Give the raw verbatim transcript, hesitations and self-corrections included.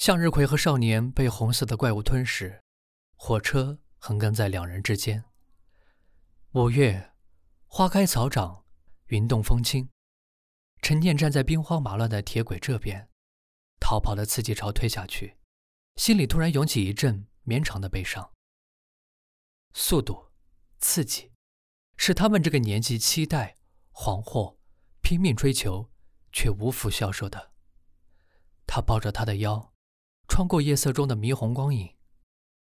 向日葵和少年被红色的怪物吞噬，火车横亘在两人之间。五月，花开草长，云动风轻。陈念站在兵荒马乱的铁轨这边，逃跑的刺激潮推下去，心里突然涌起一阵绵长的悲伤。速度、刺激，是他们这个年纪期待、惶惑、拼命追求，却无福消受的。他抱着她的腰，穿过夜色中的霓虹光影，